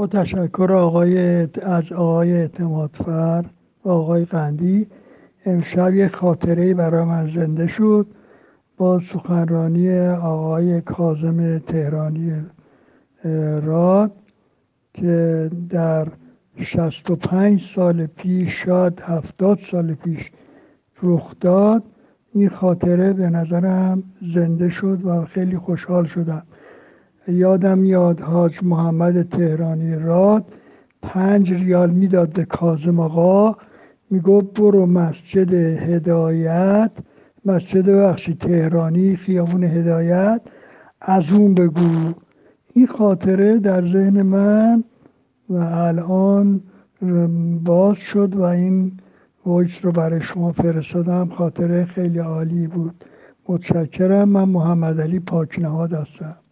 با تشکر از آقای اعتمادفر و آقای قندی. امشب یک خاطره‌ای برای من زنده شد با سخنرانی آقای کاظم تهرانی راد که در 65 سال پیش، شاید 70 سال پیش رخ داد. این خاطره به نظرم زنده شد و خیلی خوشحال شدم. یادم میاد حاج محمد تهرانی راد 5 ریال میداد به کاظم آقا، میگفت برو مسجد هدایت، تهرانی، خیابون هدایت، از اون بگو. این خاطره در ذهن من و الان باز شد و این وایس رو برای شما فرستادم. خاطره خیلی عالی بود. متشکرم. من محمد علی پاکنهاد هستم.